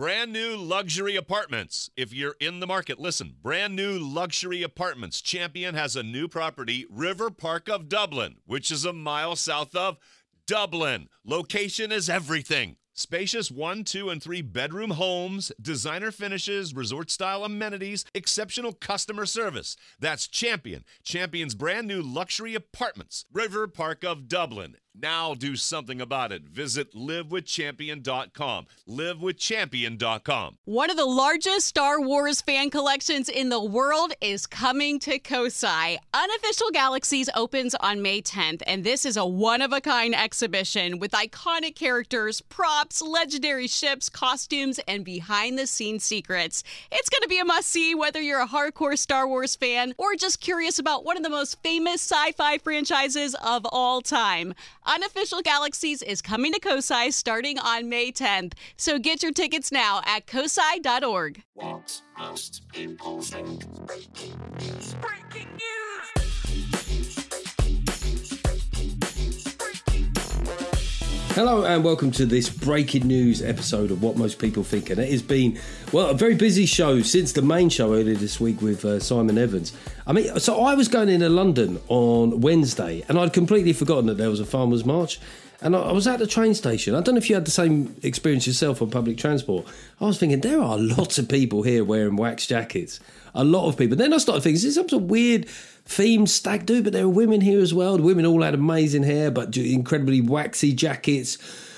Brand new luxury apartments. If you're in the market, listen. Brand new luxury apartments. Champion has a new property, River Park of Dublin, which is a mile south of Dublin. Location is everything. Spacious 1, 2, and 3 bedroom homes, designer finishes, resort-style amenities, exceptional customer service. That's Champion. Champion's brand new luxury apartments, River Park of Dublin. Now do something about it. Visit livewithchampion.com. Livewithchampion.com. One of the largest Star Wars fan collections in the world is coming to Kosai. Unofficial Galaxies opens on May 10th, and this is a one-of-a-kind exhibition with iconic characters, props, legendary ships, costumes, and behind-the-scenes secrets. It's going to be a must-see whether you're a hardcore Star Wars fan or just curious about one of the most famous sci-fi franchises of all time. Unofficial Galaxies is coming to Kosai starting on May 10th. So get your tickets now at kosai.org. What most people think. Breaking news. Breaking news. Hello and welcome to this breaking news episode of What Most People Think. And it has been, well, a very busy show since the main show earlier this week with Simon Evans. I mean, so I was going into London on Wednesday and I'd completely forgotten that there was a Farmers' March. And I was at the train station. I don't know if you had the same experience yourself on public transport. I was thinking, there are lots of people here wearing wax jackets. A lot of people. Then I started thinking, is this some sort of weird themed stag do? But there are women here as well. The women all had amazing hair, but incredibly waxy jackets,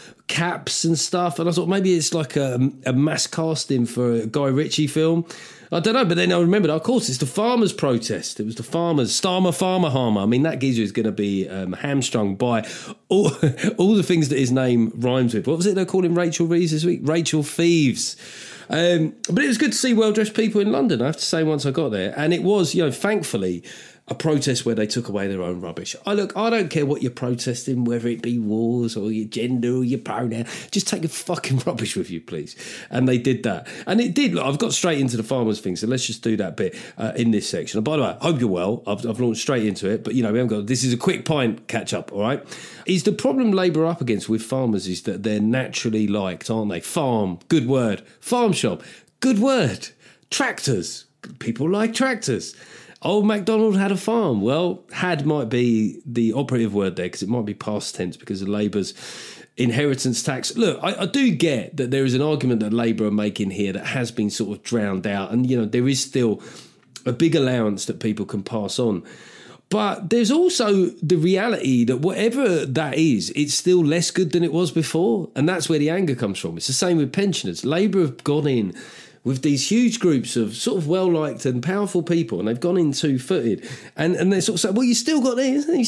caps and stuff. And I thought maybe it's like a mass casting for a Guy Ritchie film. I don't know, but then I remembered, of course, it's the farmers' protest. It was the farmers, Starmer, Farmer, Harmer. I mean, that geezer is going to be hamstrung by all the things that his name rhymes with. What was it they called him, Rachel Reeves this week? Rachel Thieves. But it was good to see well-dressed people in London, I have to say, once I got there. And it was, thankfully, a protest where they took away their own rubbish. I don't care what you're protesting, whether it be wars or your gender or your pronoun. Just take your fucking rubbish with you, please. And they did that. And it did. Look, I've got straight into the farmers thing, so let's just do that bit in this section. And by the way, I hope you're well. I've launched straight into it. But, we haven't got... This is a quick pint catch-up, all right? Is the problem Labour are up against with farmers is that they're naturally liked, aren't they? Farm, good word. Farm shop, good word. Tractors, people like tractors. Old MacDonald had a farm. Well, had might be the operative word there because it might be past tense because of Labour's inheritance tax. Look, I do get that there is an argument that Labour are making here that has been sort of drowned out. And, there is still a big allowance that people can pass on. But there's also the reality that whatever that is, it's still less good than it was before. And that's where the anger comes from. It's the same with pensioners. Labour have gone in with these huge groups of sort of well-liked and powerful people, and they've gone in two-footed. And they sort of say, well, you still got this, and you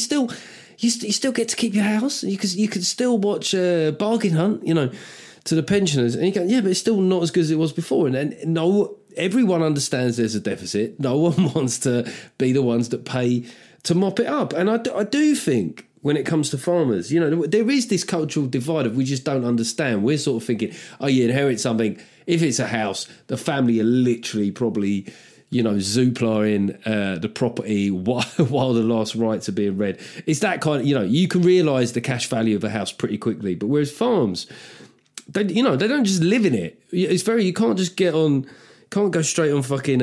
still get to keep your house. You could still watch Bargain Hunt, to the pensioners. And you go, yeah, but it's still not as good as it was before. And no, everyone understands there's a deficit. No one wants to be the ones that pay to mop it up. And I do think when it comes to farmers, there is this cultural divide of we just don't understand. We're sort of thinking, oh, you inherit something. If it's a house, the family are literally probably, Zooplaring the property while the last rites are being read. It's that kind of, you can realise the cash value of a house pretty quickly. But whereas farms, they don't just live in it. You can't just can't go straight on fucking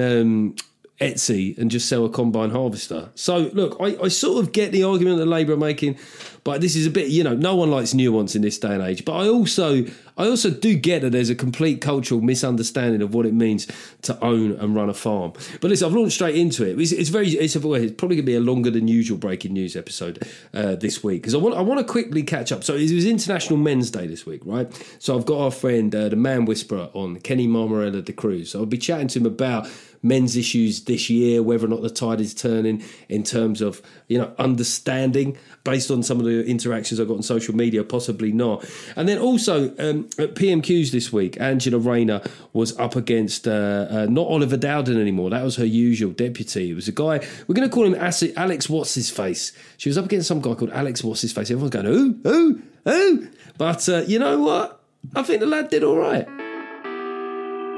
Etsy and just sell a combine harvester. So, look, I sort of get the argument that Labour are making, but this is a bit, no one likes nuance in this day and age. But I also do get that there's a complete cultural misunderstanding of what it means to own and run a farm. But listen, I've launched straight into it. It's probably going to be a longer than usual breaking news episode this week because I want to quickly catch up. So it was International Men's Day this week, right? So I've got our friend, the Man Whisperer, on, Kenny Marmarella de Cruz. So I'll be chatting to him about men's issues this year, whether or not the tide is turning in terms of, understanding based on some of the interactions I got on social media, possibly not. And then also at PMQs this week, Angela Rayner was up against not Oliver Dowden anymore. That was her usual deputy. It was a guy, we're going to call him Alex What's-His-Face. She was up against some guy called Alex What's-His-Face. Everyone's going, who? But you know what? I think the lad did all right.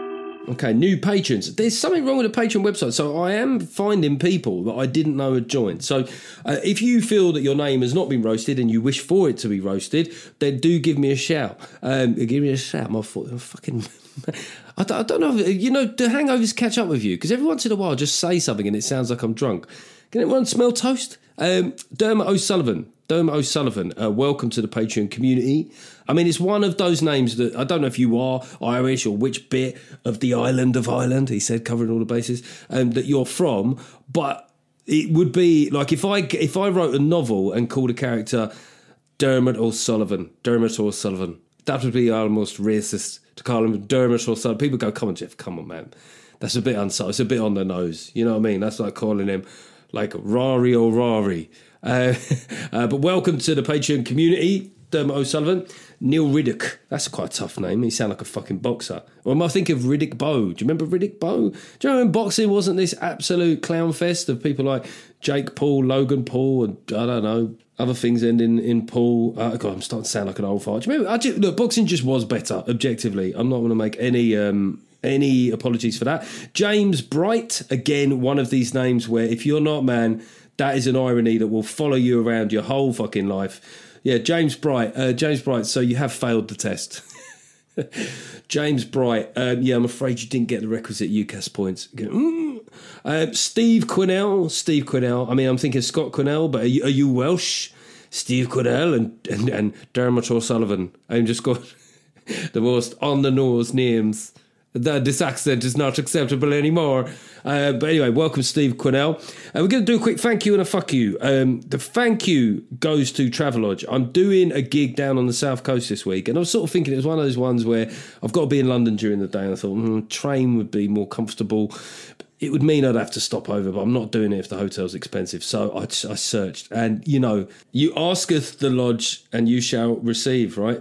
Okay, new patrons. There's something wrong with the Patreon website. So I am finding people that I didn't know had joined. So if you feel that your name has not been roasted and you wish for it to be roasted, then do give me a shout. Give me a shout. My fucking... I don't know. Do hangovers catch up with you? Because every once in a while I just say something and it sounds like I'm drunk. Can anyone smell toast? Dermot O'Sullivan, welcome to the Patreon community. I mean, it's one of those names that I don't know if you are Irish or which bit of the island of Ireland, he said, covering all the bases, that you're from, but it would be like if I wrote a novel and called a character Dermot O'Sullivan, that would be almost racist to call him Dermot O'Sullivan. People go, come on, Jeff, come on, man. That's a bit unsubtle. It's a bit on the nose. You know what I mean? That's like calling him like Rari O'Rari. But welcome to the Patreon community, Dermot O'Sullivan. Neil Riddick. That's quite a tough name. He sounds like a fucking boxer. Or am I thinking of Riddick Bowe? Do you remember Riddick Bowe? Do you remember when boxing wasn't this absolute clown fest of people like Jake Paul, Logan Paul, and I don't know, other things ending in Paul? God, I'm starting to sound like an old fart. Do you remember? Look, boxing just was better, objectively. I'm not going to make any apologies for that. James Bright, again, one of these names where if you're not, man, that is an irony that will follow you around your whole fucking life. Yeah, James Bright. So you have failed the test. James Bright. Yeah, I'm afraid you didn't get the requisite UCAS points. Steve Quinnell. I mean, I'm thinking Scott Quinnell, but are you Welsh? Steve Quinnell and Dermot O'Sullivan. I'm just got the most on-the-nose names. This accent is not acceptable anymore. But anyway, welcome Steve Quinnell. We're going to do a quick thank you and a fuck you. The thank you goes to Travelodge. I'm doing a gig down on the South Coast this week, and I was sort of thinking it was one of those ones where I've got to be in London during the day, and I thought train would be more comfortable. It would mean I'd have to stop over, but I'm not doing it if the hotel's expensive. So I searched, and you asketh the lodge and you shall receive, right?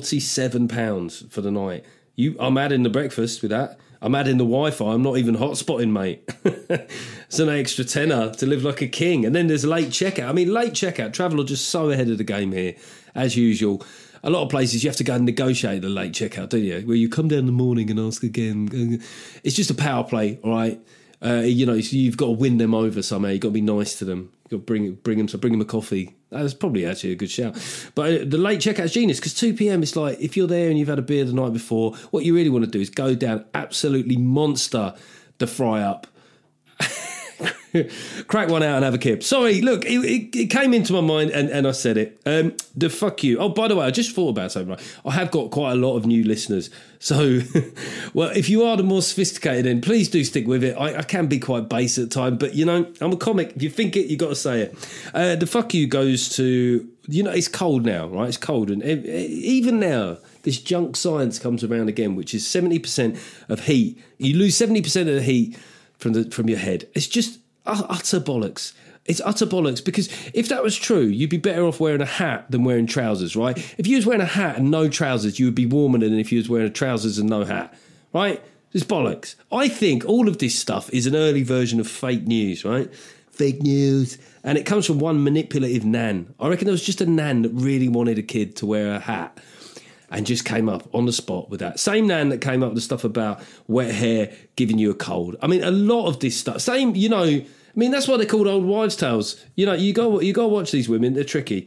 £47 for the night. I'm adding the breakfast with that. I'm adding the Wi-Fi. I'm not even hotspotting, mate. It's an extra tenner to live like a king. And then there's late checkout. I mean, late checkout. Travelodge just so ahead of the game here, as usual. A lot of places you have to go and negotiate the late checkout, don't you? Where you come down in the morning and ask again. It's just a power play, all right? You've got to win them over somehow. You've got to be nice to them. You've got to bring them a coffee. That's probably actually a good shout. But the late checkout's genius because 2 p.m. it's like if you're there and you've had a beer the night before, what you really want to do is go down, absolutely monster the fry up. Crack one out and have a kip. Sorry, look, it came into my mind and I said it. The fuck you. Oh, by the way, I just thought about something. Right? I have got quite a lot of new listeners. So, well, if you are the more sophisticated end, please do stick with it. I can be quite base at times, but, I'm a comic. If you think it, you got to say it. The fuck you goes to, it's cold now, right? It's cold. And even now, this junk science comes around again, which is 70% of heat. You lose 70% of the heat from your head. It's just utter bollocks. It's utter bollocks because if that was true, you'd be better off wearing a hat than wearing trousers, right? If you was wearing a hat and no trousers, you would be warmer than if you was wearing trousers and no hat, right? It's bollocks. I think all of this stuff is an early version of fake news, right? Fake news. And it comes from one manipulative nan. I reckon there was just a nan that really wanted a kid to wear a hat and just came up on the spot with that. Same nan that came up with the stuff about wet hair giving you a cold. I mean, a lot of this stuff. Same, that's why they're called old wives' tales. You go watch these women. They're tricky.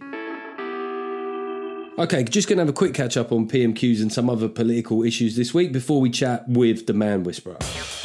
Okay, just going to have a quick catch up on PMQs and some other political issues this week before we chat with the Man Whisperer.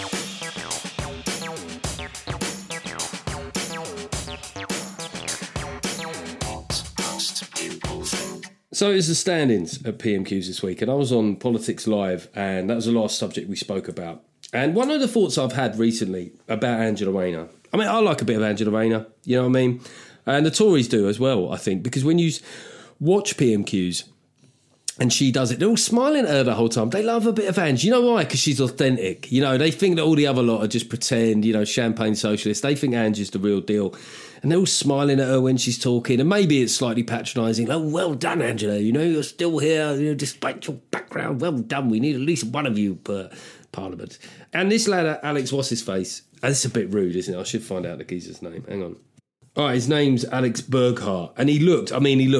So it's the stand-ins at PMQs this week, and I was on Politics Live, and that was the last subject we spoke about. And one of the thoughts I've had recently about Angela Rayner, I mean, I like a bit of Angela Rayner, you know what I mean? And the Tories do as well, I think, because when you watch PMQs and she does it, they're all smiling at her the whole time. They love a bit of Ange. You know why? Because she's authentic. They think that all the other lot are just pretend, champagne socialists. They think Ange is the real deal. And they're all smiling at her when she's talking. And maybe it's slightly patronising. Oh, well done, Angela. You're still here, despite your background. Well done. We need at least one of you per Parliament. And this lad, Alex What's-His-Face, and it's a bit rude, isn't it? I should find out the geezer's name. Hang on. All right, his name's Alex Burghardt, and he looked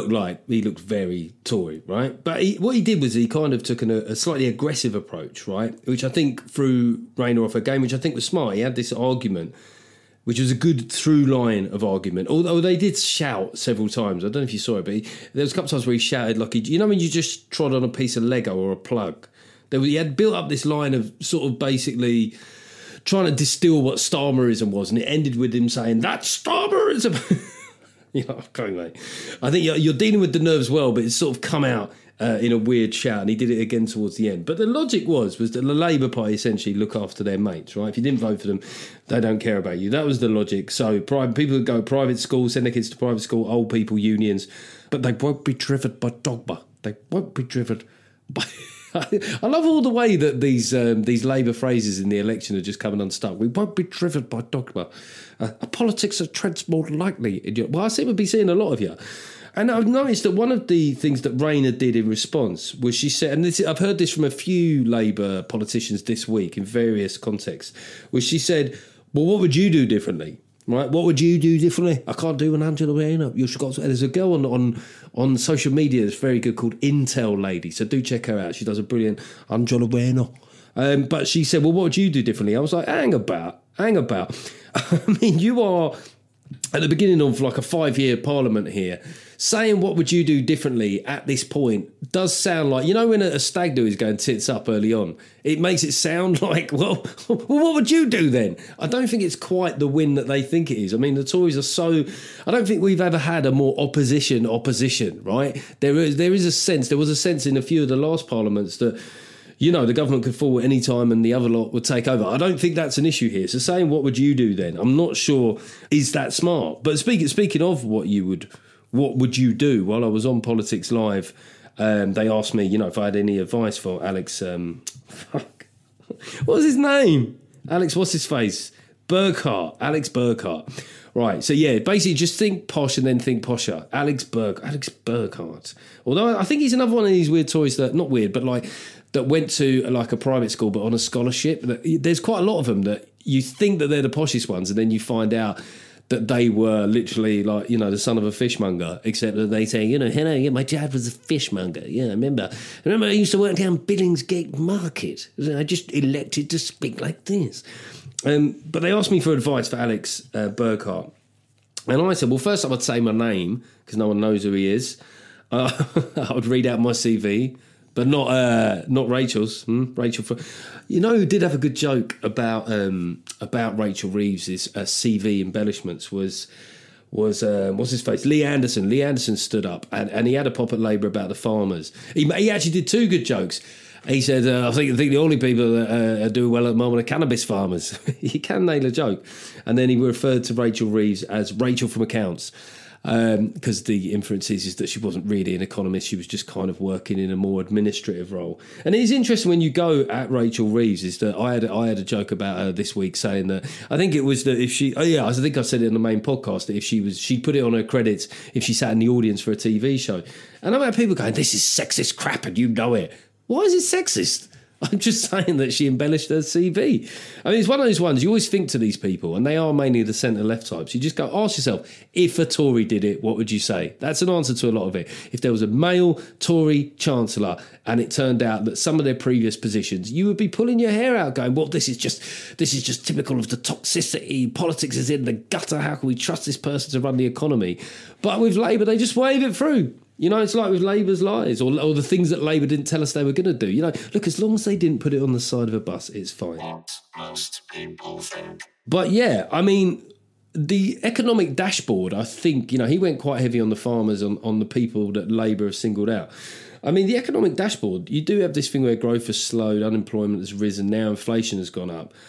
very Tory, right? But what he did was he kind of took a slightly aggressive approach, right? Which I think threw Rayner off her game, which I think was smart. He had this argument, which was a good through line of argument, although they did shout several times. I don't know if you saw it, but there was a couple of times where he shouted like, you know when you just trod on a piece of Lego or a plug? He had built up this line of sort of basically trying to distill what Starmerism was, and it ended with him saying, "That's Starmerism." Okay, mate. I think you're dealing with the nerves well, but it's sort of come out in a weird shout, and he did it again towards the end. But the logic was that the Labour Party essentially look after their mates, right? If you didn't vote for them, they don't care about you. That was the logic. So people would go private school, send their kids to private school, old people unions, but they won't be driven by dogma. They won't be driven by... I love all the way that these Labour phrases in the election are just coming unstuck. We won't be driven by dogma. Politics are treads more likely. Well, I seem to be seeing a lot of you. And I've noticed that one of the things that Rayner did in response was she said, and I've heard this from a few Labour politicians this week in various contexts, was she said, well, what would you do differently? Right, what would you do differently? I can't do an Angela Rayner. There's a girl on social media that's very good called Intel Lady, so do check her out. She does a brilliant Angela Rayner. But she said, well, what would you do differently? I was like, hang about. I mean, you are at the beginning of like a 5-year parliament here. Saying what would you do differently at this point does sound like, when a stag do is going tits up early on, it makes it sound like, well, what would you do then? I don't think it's quite the win that they think it is. I mean, the Tories are I don't think we've ever had a more opposition, right? There was a sense in a few of the last parliaments that, the government could fall at any time and the other lot would take over. I don't think that's an issue here. So saying what would you do then, I'm not sure is that smart. But speaking of what would you do? While I was on Politics Live, they asked me, if I had any advice for Alex. What was his name? Alex, what's his face? Burghardt. Alex Burghardt. Right. So yeah, basically just think posh and then think posher. Alex Burghardt. Although I think he's another one of these weird Tories that, not weird, but that went to like a private school but on a scholarship. There's quite a lot of them that you think that they're the poshest ones, and then you find out that they were literally like, the son of a fishmonger, except that they say, hello, my dad was a fishmonger. Yeah, I remember I used to work down Billingsgate Market. I just elected to speak like this. But they asked me for advice for Alex Burghardt. And I said, well, first I would say my name, because no one knows who he is. I would read out my CV, but not Rachel's. Rachel, who did have a good joke about Rachel Reeves' CV embellishments was what's his face? Lee Anderson. Lee Anderson stood up and he had a pop at Labour about the farmers. He actually did 2 good jokes. He said, I think the only people that are doing well at the moment are cannabis farmers. He can nail a joke. And then he referred to Rachel Reeves as Rachel from Accounts. Because the inference is that she wasn't really an economist, she was just kind of working in a more administrative role. And it is interesting when you go at Rachel Reeves is that I had a joke about her this week saying that I think it was that if she, I think I said it in the main podcast, that if she'd put it on her credits if she sat in the audience for a TV show. And I've had people going, this is sexist crap and you know it. Why is it sexist? I'm just saying that she embellished her CV. I mean, it's one of those ones, you always think to these people, and they are mainly the centre-left types, you just go, ask yourself, if a Tory did it, what would you say? That's an answer to a lot of it. If there was a male Tory Chancellor, and it turned out that some of their previous positions, you would be pulling your hair out going, well, this is just typical of the toxicity. Politics is in the gutter. How can we trust this person to run the economy? But with Labour, they just wave it through. It's like with Labour's lies or the things that Labour didn't tell us they were going to do. Look, as long as they didn't put it on the side of a bus, it's fine. What most people think. But yeah, I mean, the economic dashboard, I think, he went quite heavy on the farmers, on the people that Labour have singled out. I mean, the economic dashboard, you do have this thing where growth has slowed, unemployment has risen, now inflation has gone up.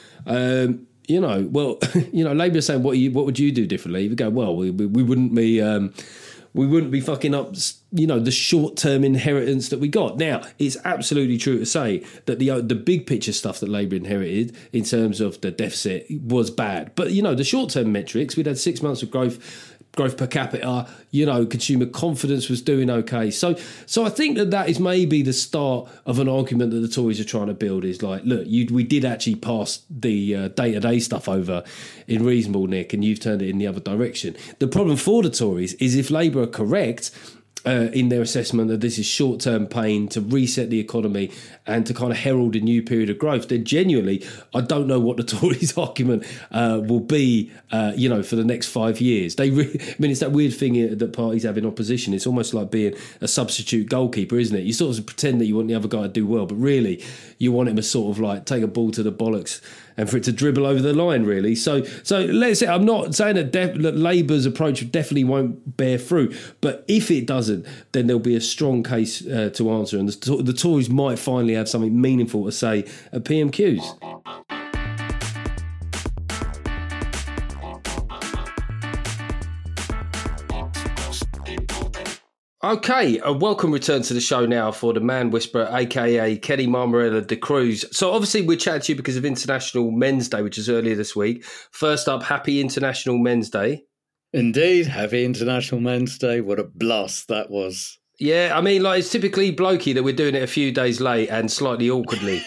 Labour is saying, what would you do differently? You would go, well, we wouldn't be... we wouldn't be fucking up, the short-term inheritance that we got. Now, it's absolutely true to say that the big picture stuff that Labour inherited in terms of the deficit was bad. But, the short-term metrics, we'd had 6 months of growth growth per capita, consumer confidence was doing okay. So I think that is maybe the start of an argument that the Tories are trying to build is like, look, we did actually pass the day-to-day stuff over in reasonable nick, and you've turned it in the other direction. The problem for the Tories is if Labour are correct in their assessment that this is short-term pain to reset the economy and to kind of herald a new period of growth, then genuinely, I don't know what the Tories' argument will be, for the next 5 years. It's that weird thing that parties have in opposition. It's almost like being a substitute goalkeeper, isn't it? You sort of pretend that you want the other guy to do well, but really you want him to sort of like take a ball to the bollocks and for it to dribble over the line, really. So let's say, I'm not saying that Labour's approach definitely won't bear fruit, but if it doesn't, then there'll be a strong case to answer, and the Tories might finally have something meaningful to say at PMQs. Okay, a welcome return to the show now for the Man Whisperer, aka Kenny Marmarella de Cruz. So obviously we're chatting to you because of International Men's Day, which is earlier this week. First up, happy International Men's Day. Indeed, happy International Men's Day. What a blast that was. Yeah, I mean, like, it's typically blokey that we're doing it a few days late and slightly awkwardly.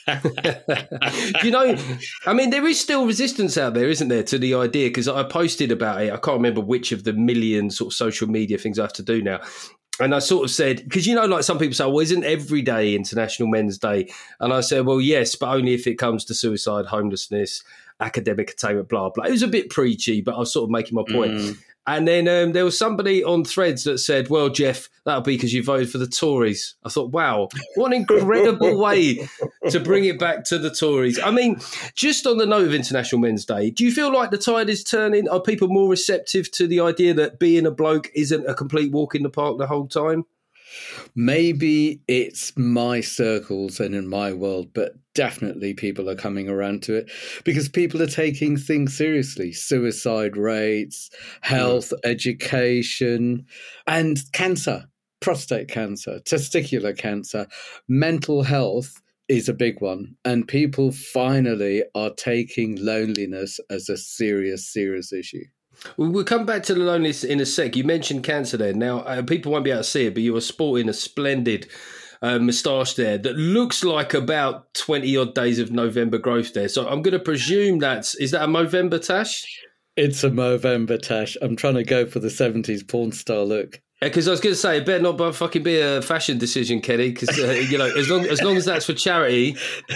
There is still resistance out there, isn't there, to the idea? Because I posted about it. I can't remember which of the million sort of social media things I have to do now. And I sort of said, because, like some people say, well, isn't every day International Men's Day? And I said, well, yes, but only if it comes to suicide, homelessness, academic attainment, blah, blah. It was a bit preachy, but I was sort of making my point. And then there was somebody on Threads that said, well, Jeff, that'll be because you voted for the Tories. I thought, wow, what an incredible way to bring it back to the Tories. I mean, just on the note of International Men's Day, do you feel like the tide is turning? Are people more receptive to the idea that being a bloke isn't a complete walk in the park the whole time? Maybe it's my circles and in my world, but definitely people are coming around to it because people are taking things seriously. Suicide rates, health, education, and cancer, prostate cancer, testicular cancer, mental health is a big one. And people finally are taking loneliness as a serious, serious issue. We'll come back to the loneliness in a sec. You mentioned cancer there. Now, people won't be able to see it, but you were sporting a splendid moustache there that looks like about 20-odd days of November growth there. So I'm going to presume is that a Movember tash? It's a Movember tash. I'm trying to go for the 70s porn star look. Because I was going to say, it better not fucking be a fashion decision, Kenny, because, as long as that's for charity,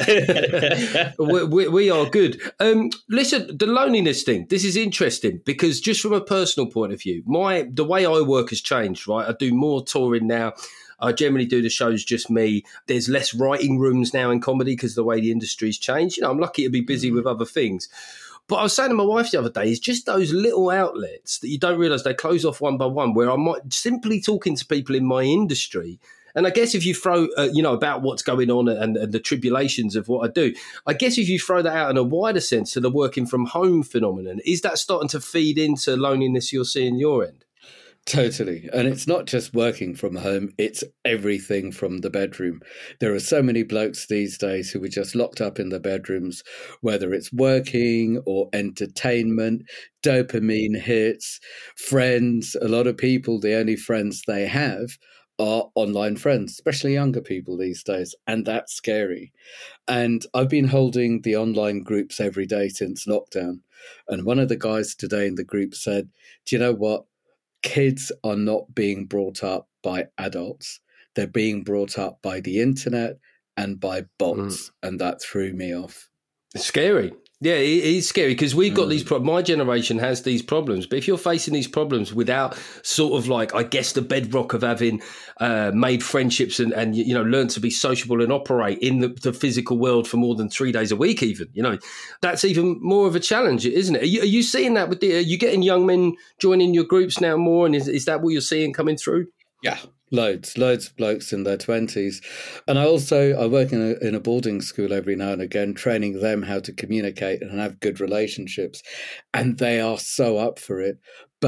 we are good. Listen, the loneliness thing, this is interesting because just from a personal point of view, the way I work has changed, right? I do more touring now. I generally do the shows just me. There's less writing rooms now in comedy because of the way the industry's changed. I'm lucky to be busy with other things. But I was saying to my wife the other day, it's just those little outlets that you don't realise they close off one by one, where I might simply talking to people in my industry. And I guess if you throw, about what's going on and the tribulations of what I do, I guess if you throw that out in a wider sense to the working from home phenomenon, is that starting to feed into loneliness you're seeing your end? Totally. And it's not just working from home, it's everything from the bedroom. There are so many blokes these days who are just locked up in their bedrooms, whether it's working or entertainment, dopamine hits, friends. A lot of people, the only friends they have are online friends, especially younger people these days. And that's scary. And I've been holding the online groups every day since lockdown. And one of the guys today in the group said, do you know what? Kids are not being brought up by adults. They're being brought up by the internet and by bots. And that threw me off. It's scary. Yeah, it's scary because we've got these problems. My generation has these problems. But if you're facing these problems without sort of like, I guess, the bedrock of having made friendships and learned to be sociable and operate in the physical world for more than 3 days a week even, that's even more of a challenge, isn't it? Are you seeing that are you getting young men joining your groups now more? And is that what you're seeing coming through? Yeah. Loads of blokes in their 20s. And I work in a boarding school every now and again, training them how to communicate and have good relationships. And they are so up for it. But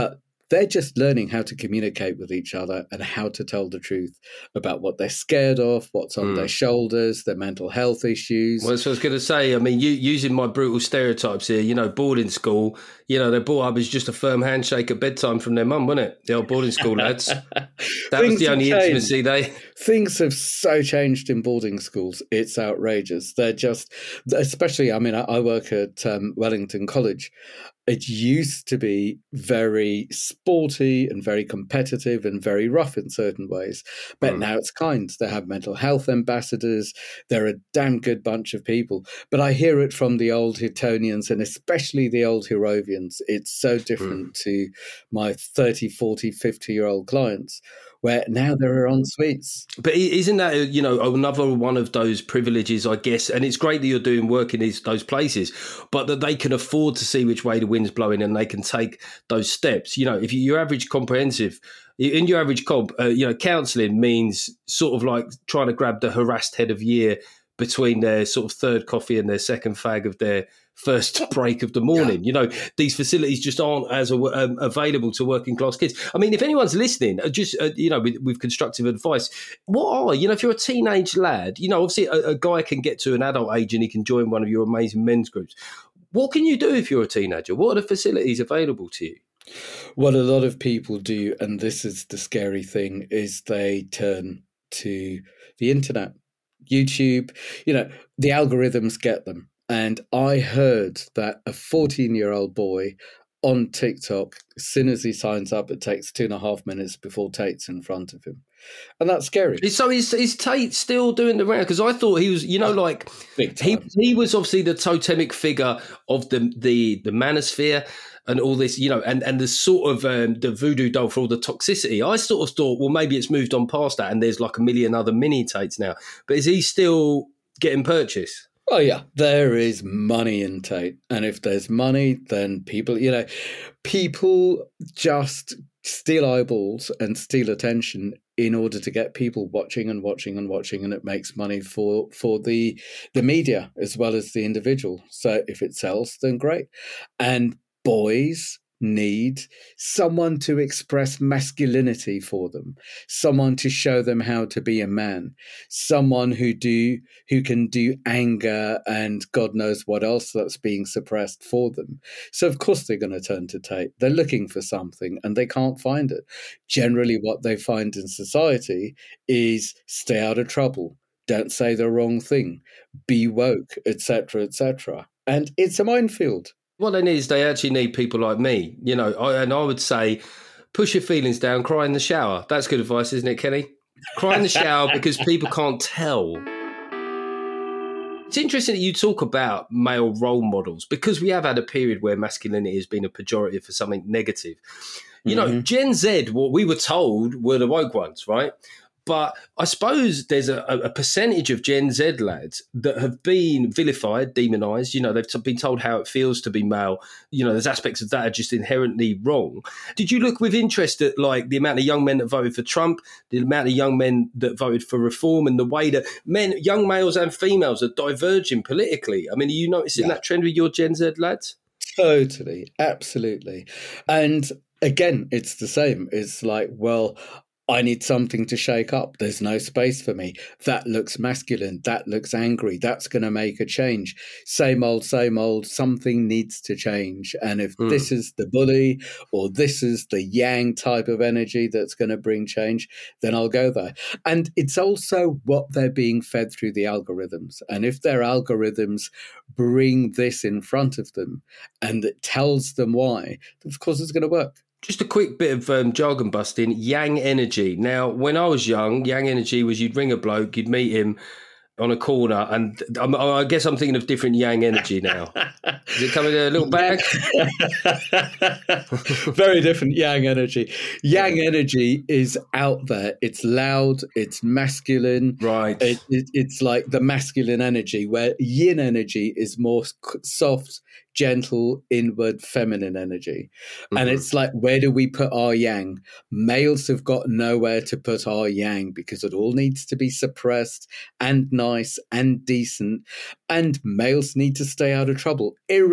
They're just learning how to communicate with each other and how to tell the truth about what they're scared of, what's on their shoulders, their mental health issues. Well, that's what I was going to say. I mean, using my brutal stereotypes here, boarding school, they're brought up as just a firm handshake at bedtime from their mum, wasn't it? The old boarding school lads. That was the only intimacy Things have so changed in boarding schools. It's outrageous. They're just, especially, I work at Wellington College. It used to be very sporty and very competitive and very rough in certain ways. But now it's kind. They have mental health ambassadors. They're a damn good bunch of people. But I hear it from the old Hitonians and especially the old Herovians. It's so different to my 30, 40, 50-year-old clients, where now there are en suites. But isn't that, another one of those privileges, I guess? And it's great that you're doing work in those places, but that they can afford to see which way the wind's blowing and they can take those steps. If your average comprehensive, in your average comp, counselling means sort of like trying to grab the harassed head of year between their sort of third coffee and their second fag of their first break of the morning. These facilities just aren't as available to working class kids. I mean, if anyone's listening, just, with constructive advice, if you're a teenage lad, obviously a guy can get to an adult age and he can join one of your amazing men's groups. What can you do if you're a teenager? What are the facilities available to you? What a lot of people do, and this is the scary thing, is they turn to the internet, YouTube, the algorithms get them. And I heard that a 14-year-old boy on TikTok, as soon as he signs up, it takes 2.5 minutes before Tate's in front of him. And that's scary. So is Tate still doing the round? Because I thought he was, he was obviously the totemic figure of the manosphere and all this, and the sort of the voodoo doll for all the toxicity. I sort of thought, well, maybe it's moved on past that and there's like a million other mini Tates now. But is he still getting purchased? Oh, yeah, there is money in Tate. And if there's money, then people just steal eyeballs and steal attention in order to get people watching and watching and watching. And it makes money for the media as well as the individual. So if it sells, then great. And boys need someone to express masculinity for them, someone to show them how to be a man, someone who can do anger and God knows what else that's being suppressed for them. So of course they're going to turn to Tate. They're looking for something and they can't find it. Generally what they find in society is stay out of trouble, don't say the wrong thing, be woke, etc., etc. And it's a minefield. What they need is they actually need people like me, and I would say push your feelings down, cry in the shower. That's good advice, isn't it, Kenny? Cry in the shower because people can't tell. It's interesting that you talk about male role models because we have had a period where masculinity has been a pejorative for something negative. Gen Z, what we were told were the woke ones, right? But I suppose there's a percentage of Gen Z lads that have been vilified, demonised. They've been told how it feels to be male. There's aspects of that are just inherently wrong. Did you look with interest at like the amount of young men that voted for Trump, the amount of young men that voted for reform, and the way that young males and females are diverging politically? I mean, are you noticing that trend with your Gen Z lads? Totally, absolutely. And again, it's the same. It's like, well, I need something to shake up. There's no space for me. That looks masculine. That looks angry. That's going to make a change. Same old, something needs to change. And if this is the bully or this is the yang type of energy that's going to bring change, then I'll go there. And it's also what they're being fed through the algorithms. And if their algorithms bring this in front of them and it tells them why, of course it's going to work. Just a quick bit of jargon busting, yang energy. Now, when I was young, yang energy was you'd ring a bloke, you'd meet him on a corner, and I guess I'm thinking of different yang energy now. Is it coming in a little bag? Very different yang energy. Yang energy is out there. It's loud. It's masculine. Right. It's like the masculine energy, where yin energy is more soft, gentle, inward, feminine energy. And it's like, where do we put our yang? Males have got nowhere to put our yang because it all needs to be suppressed and nice and decent. And males need to stay out of trouble, irrespective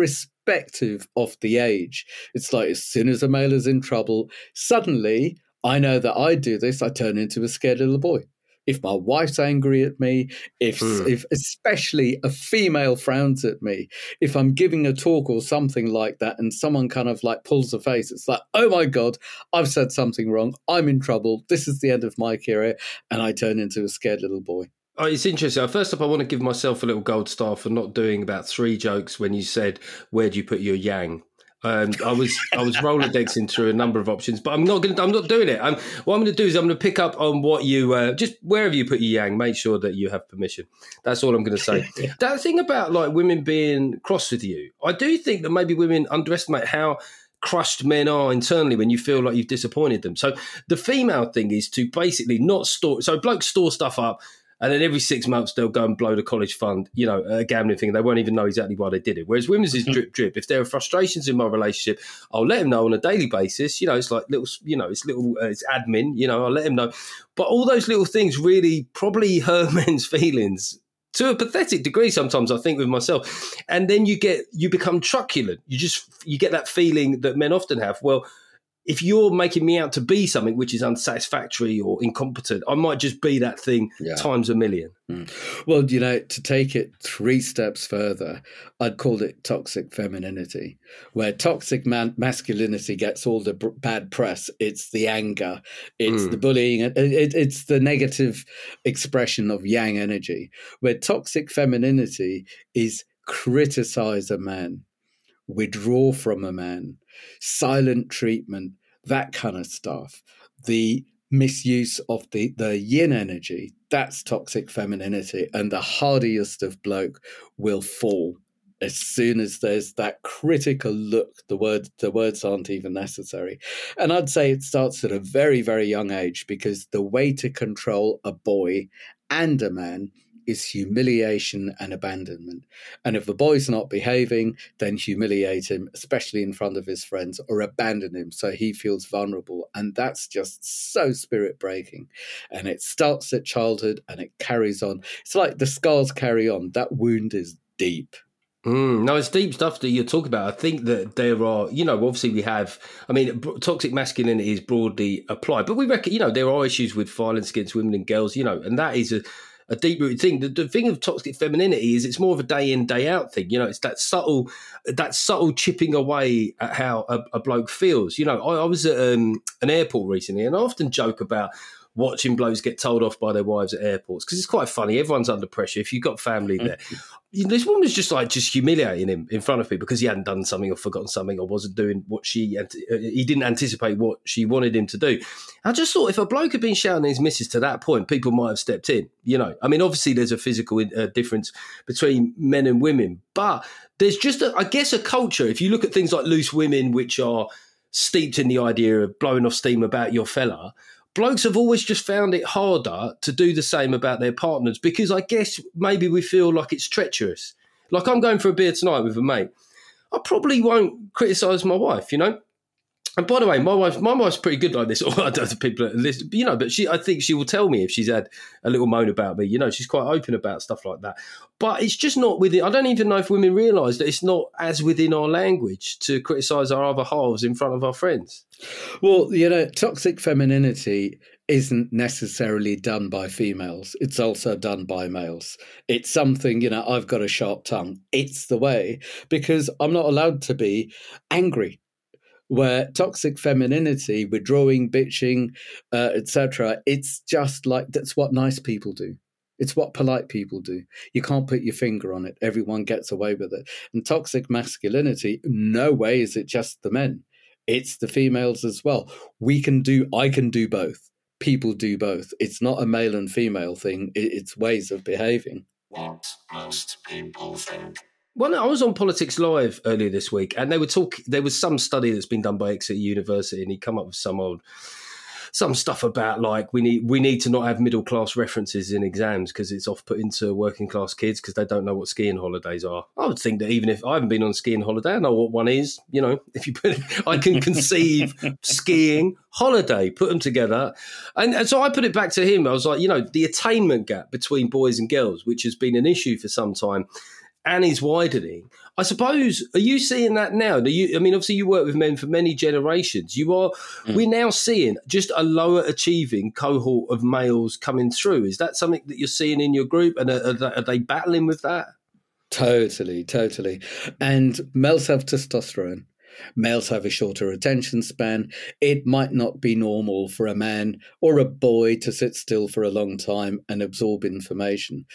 irrespective of the age. It's like as soon as a male is in trouble, suddenly I know that I do this, I turn into a scared little boy. If my wife's angry at me, if especially a female frowns at me, if I'm giving a talk or something like that and someone kind of like pulls a face, it's like, oh my God, I've said something wrong. I'm in trouble. This is the end of my career. And I turn into a scared little boy. Oh, it's interesting. First up, I want to give myself a little gold star for not doing about 3 jokes when you said, where do you put your yang? I was Rolodexing through a number of options, but I'm not doing it. What I'm going to do is I'm going to pick up on what you just wherever you put your yang, make sure that you have permission. That's all I'm going to say. That thing about like women being cross with you, I do think that maybe women underestimate how crushed men are internally when you feel like you've disappointed them. So the female thing is to basically not store. So blokes store stuff up. And then every 6 months, they'll go and blow the college fund, you know, a gambling thing. They won't even know exactly why they did it. Whereas women's is drip, drip. If there are frustrations in my relationship, I'll let him know on a daily basis. You know, it's like little, you know, it's admin, you know, I'll let him know. But all those little things really probably hurt men's feelings to a pathetic degree sometimes, I think, with myself. And then you become truculent. You get that feeling that men often have. Well, if you're making me out to be something which is unsatisfactory or incompetent, I might just be that thing times a million. Well, you know, to take it 3 steps further, I'd call it toxic femininity, where toxic masculinity gets all the bad press. It's the anger, it's the bullying, it's the negative expression of yang energy, where toxic femininity is criticize a man, withdraw from a man, silent treatment, that kind of stuff. The misuse of the yin energy, that's toxic femininity. And the hardiest of bloke will fall as soon as there's that critical look. The words aren't even necessary. And I'd say it starts at a very, very young age, because the way to control a boy and a man is humiliation and abandonment. And if the boy's not behaving, then humiliate him, especially in front of his friends, or abandon him so he feels vulnerable. And that's just so spirit breaking. And it starts at childhood and it carries on. It's like the scars carry on. That wound is deep. No, it's deep stuff that you're talking about. I think that there are, you know, obviously we have, I mean, toxic masculinity is broadly applied, but we reckon, you know, there are issues with violence against women and girls, you know, and that is a deep-rooted thing. The thing of toxic femininity is it's more of a day-in, day-out thing. You know, it's that subtle chipping away at how a bloke feels. You know, I was at an airport recently, and I often joke about watching blokes get told off by their wives at airports, because it's quite funny. Everyone's under pressure. If you've got family there. This woman was just humiliating him in front of people because he hadn't done something or forgotten something or wasn't doing what he didn't anticipate what she wanted him to do. I just thought if a bloke had been shouting at his missus to that point, people might have stepped in, you know. I mean, obviously there's a physical difference between men and women, but there's just, I guess, a culture. If you look at things like Loose Women, which are steeped in the idea of blowing off steam about your fella, blokes have always just found it harder to do the same about their partners, because I guess maybe we feel like it's treacherous. Like, I'm going for a beer tonight with a mate. I probably won't criticise my wife, you know. And by the way, my wife's pretty good like this. Or I don't know, people listen, you know, but I think she will tell me if she's had a little moan about me. You know, she's quite open about stuff like that. But it's just not within. I don't even know if women realise that it's not as within our language to criticise our other halves in front of our friends. Well, you know, toxic femininity isn't necessarily done by females. It's also done by males. It's something, you know, I've got a sharp tongue. It's the way, because I'm not allowed to be angry. Where toxic femininity, withdrawing, bitching, etc., it's just like, that's what nice people do. It's what polite people do. You can't put your finger on it. Everyone gets away with it. And toxic masculinity, no way is it just the men. It's the females as well. I can do both. People do both. It's not a male and female thing. It's ways of behaving. What most people think. Well, I was on Politics Live earlier this week, and there was some study that's been done by Exeter University, and he come up with some stuff about, like, we need to not have middle class references in exams because it's off-putting to working class kids because they don't know what skiing holidays are. I would think that even if I haven't been on a skiing holiday, I know what one is. You know, if you put it, I can conceive skiing holiday, put them together, and so I put it back to him. I was like, you know, the attainment gap between boys and girls, which has been an issue for some time, and is widening. I suppose, are you seeing that now? Obviously you work with men for many generations. We're now seeing just a lower achieving cohort of males coming through. Is that something that you're seeing in your group, and are they battling with that? Totally. And males have testosterone. Males have a shorter attention span. It might not be normal for a man or a boy to sit still for a long time and absorb information.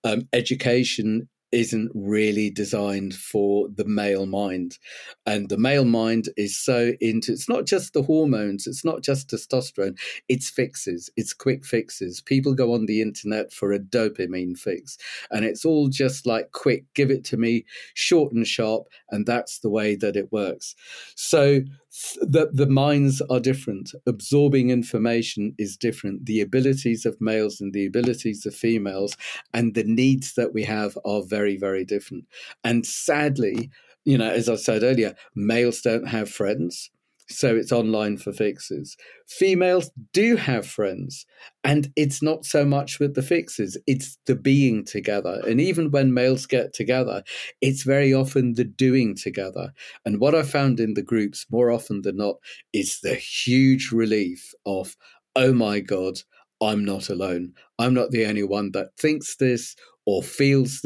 Education isn't really designed for the male mind. And the male mind is so into, it's not just the hormones, it's not just testosterone, it's fixes, it's quick fixes. People go on the internet for a dopamine fix, and it's all just like quick, give it to me, short and sharp, and that's the way that it works. So the minds are different. Absorbing information is different. The abilities of males and the abilities of females and the needs that we have are very, very different. And sadly, as I said earlier, males don't have friends. So it's online for fixes. Females do have friends, and it's not so much with the fixes, it's the being together. And even when males get together, it's very often the doing together. And what I found in the groups more often than not is the huge relief of, oh my God, I'm not alone. I'm not the only one that thinks this or feels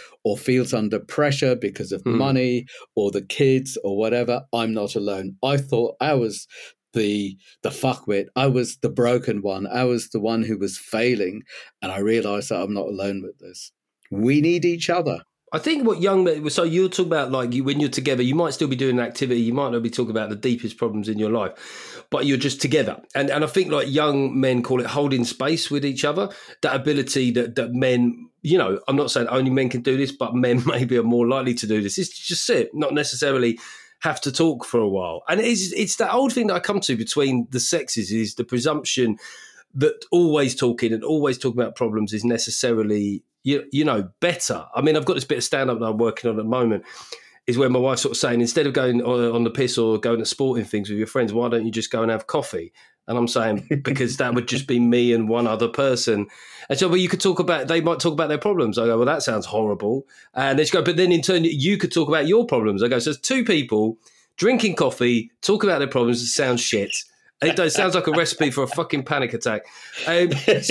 under pressure because of money or the kids or whatever. I'm not alone. I thought I was the fuckwit. I was the broken one. I was the one who was failing. And I realized that I'm not alone with this. We need each other. I think what young men, so you're talking about when you're together, you might still be doing an activity, you might not be talking about the deepest problems in your life, but you're just together. And I think young men call it holding space with each other, that ability that men, I'm not saying only men can do this, but men maybe are more likely to do this, is to just sit, not necessarily have to talk for a while. And it's that old thing that I come to between the sexes, is the presumption that always talking about problems is necessarily better. I mean, I've got this bit of stand-up that I'm working on at the moment, is where my wife's sort of saying, instead of going on the piss or going to sporting things with your friends, why don't you just go and have coffee? And I'm saying, because that would just be me and one other person. And so, but they might talk about their problems. I go, well, that sounds horrible. And they just go, but then in turn, you could talk about your problems. I go, so there's two people drinking coffee, talk about their problems, it sounds shit. It sounds like a recipe for a fucking panic attack. Is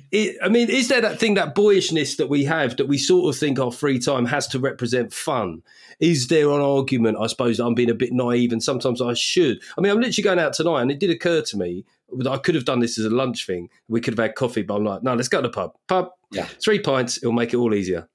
there that thing, that boyishness that we have, that we sort of think our free time has to represent fun? Is there an argument, I suppose, that I'm being a bit naive and sometimes I should? I mean, I'm literally going out tonight and it did occur to me that I could have done this as a lunch thing. We could have had coffee, but I'm like, no, let's go to the pub. Yeah. 3 pints, it'll make it all easier.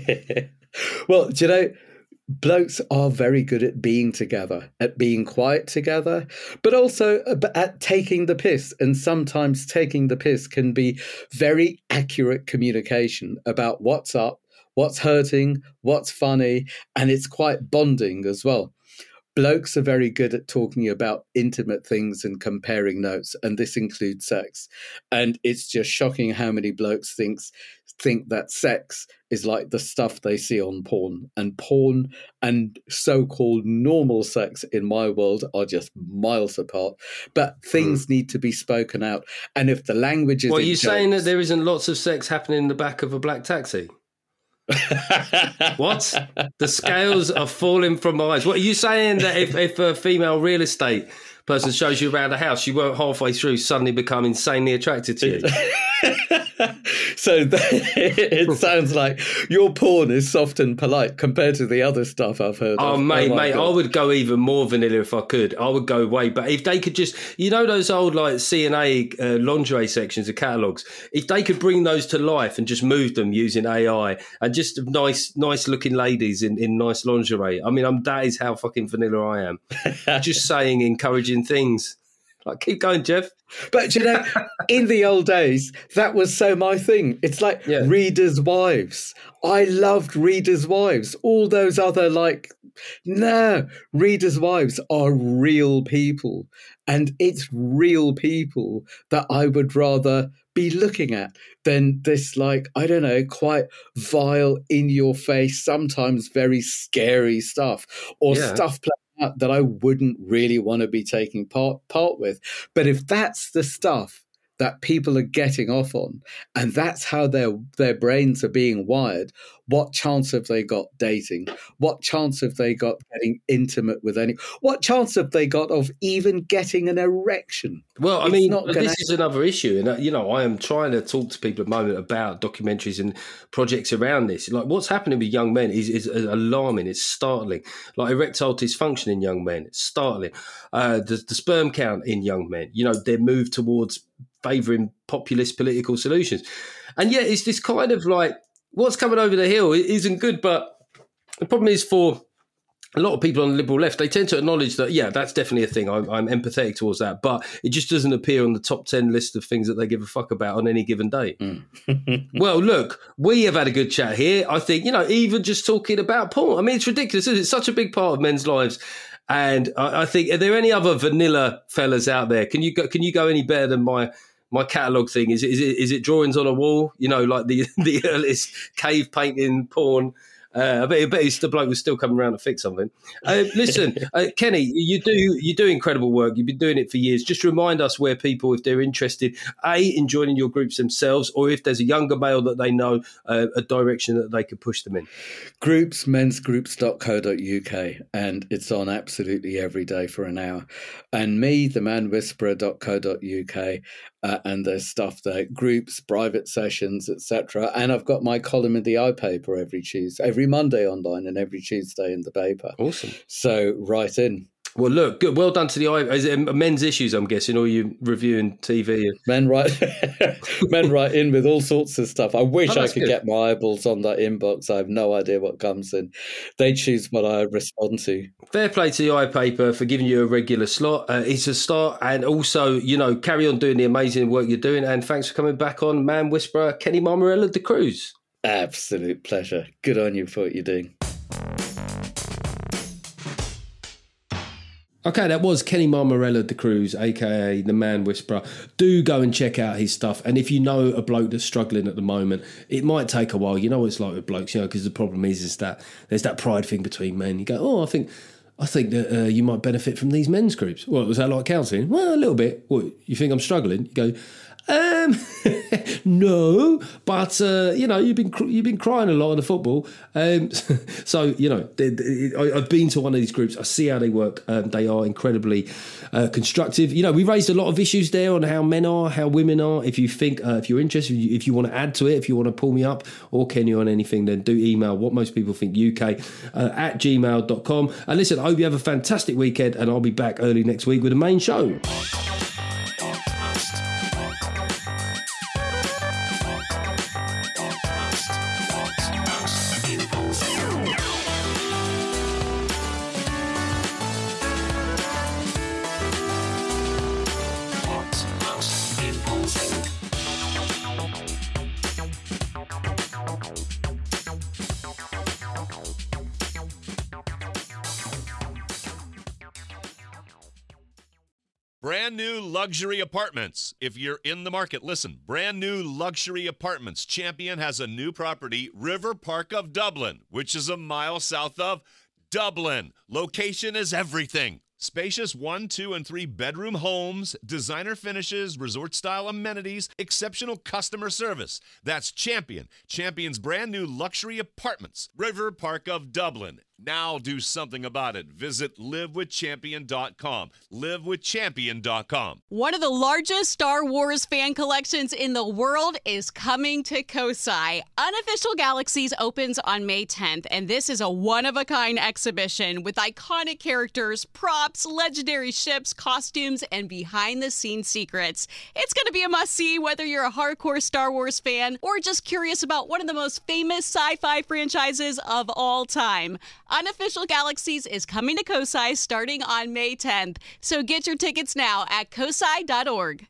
Well, do you know, blokes are very good at being together, at being quiet together, but also at taking the piss. And sometimes taking the piss can be very accurate communication about what's up, what's hurting, what's funny, and it's quite bonding as well. Blokes are very good at talking about intimate things and comparing notes, and this includes sex. And it's just shocking how many blokes think that sex is like the stuff they see on porn. And porn and so-called normal sex in my world are just miles apart. But things need to be spoken out. And if the language is... Well, are you saying that there isn't lots of sex happening in the back of a black taxi? What? The scales are falling from my eyes. What are you saying, that if a female real estate person shows you around the house, you won't halfway through suddenly become insanely attracted to you? So it sounds like your porn is soft and polite compared to the other stuff I've heard. Oh, mate, I would go even more vanilla if I could. I would go way, but if they could just, those old C&A lingerie sections of catalogues, if they could bring those to life and just move them using AI, and just nice looking ladies in nice lingerie. I mean, that is how fucking vanilla I am. Just saying encouraging things. Like, keep going, Jeff. But, in the old days, that was so my thing. It's like Readers' Wives. I loved Readers' Wives. All those other, Readers' Wives are real people. And it's real people that I would rather be looking at than this, quite vile, in your face, sometimes very scary stuff, or stuff that I wouldn't really want to be taking part with. But if that's the stuff that people are getting off on, and that's how their brains are being wired, what chance have they got dating? What chance have they got getting intimate with any? What chance have they got of even getting an erection? Well, I mean, this is another issue. And, you know, I am trying to talk to people at the moment about documentaries and projects around this. Like, what's happening with young men is alarming. It's startling. Like, erectile dysfunction in young men, it's startling. The sperm count in young men, you know, their move towards favouring populist political solutions. And yet it's this kind of like, what's coming over the hill isn't good, but the problem is for a lot of people on the liberal left, they tend to acknowledge that, yeah, that's definitely a thing. I'm empathetic towards that, but it just doesn't appear on the top 10 list of things that they give a fuck about on any given day. Well, look, we have had a good chat here. I think, you know, even just talking about porn, I mean, it's ridiculous. It's such a big part of men's lives. And I think, are there any other vanilla fellas out there? Can you go any better than my catalogue thing? Is it drawings on a wall? You know, like the earliest cave painting porn. I bet the bloke was still coming around to fix something. Listen, Kenny, you do incredible work. You've been doing it for years. Just remind us where people, if they're interested, in joining your groups themselves, or if there's a younger male that they know, a direction that they could push them in. Groups, mensgroups.co.uk, and it's on absolutely every day for an hour. And me, themanwhisperer.co.uk, and there's stuff there, groups, private sessions, etc. And I've got my column in the iPaper every Monday online, and every Tuesday in the paper. Awesome. So write in. Well, look, good. Well done to the iPaper. Is it men's issues, I'm guessing, or you reviewing TV? Men write in with all sorts of stuff. I wish I could get my eyeballs on that inbox. I have no idea what comes in. They choose what I respond to. Fair play to the iPaper for giving you a regular slot. It's a start, and also, you know, carry on doing the amazing work you're doing. And thanks for coming back on, Man Whisperer, Kenny Marmorella de Cruz. Absolute pleasure. Good on you for what you're doing. Okay, that was Kenny Marmorella de Cruz, a.k.a. the Man Whisperer. Do go and check out his stuff. And if you know a bloke that's struggling at the moment, it might take a while. You know what it's like with blokes, you know, because the problem is that there's that pride thing between men. You go, oh, I think that you might benefit from these men's groups. Well, was that like counselling? Well, a little bit. What, you think I'm struggling? You go, no, but you know, you've been crying a lot on the football. So you know, I've been to one of these groups. I see how they work. They are incredibly constructive. You know, we raised a lot of issues there on how men are, how women are. If you think, if you're interested, if you want to add to it, if you want to pull me up or Kenny on anything, then do email whatmostpeoplethinkuk at gmail.com. And listen, I hope you have a fantastic weekend, and I'll be back early next week with the main show. Brand new luxury apartments. If you're in the market, listen. Brand new luxury apartments. Champion has a new property, River Park of Dublin, which is a mile south of Dublin. Location is everything. Spacious 1, 2, and 3 bedroom homes, designer finishes, resort-style amenities, exceptional customer service. That's Champion. Champion's brand new luxury apartments. River Park of Dublin. Now do something about it. Visit livewithchampion.com. Livewithchampion.com. One of the largest Star Wars fan collections in the world is coming to Kosai. Unofficial Galaxies opens on May 10th, and this is a one-of-a-kind exhibition with iconic characters, props, legendary ships, costumes, and behind-the-scenes secrets. It's going to be a must-see whether you're a hardcore Star Wars fan or just curious about one of the most famous sci-fi franchises of all time. Unofficial Galaxies is coming to Kosai starting on May 10th, so get your tickets now at kosai.org.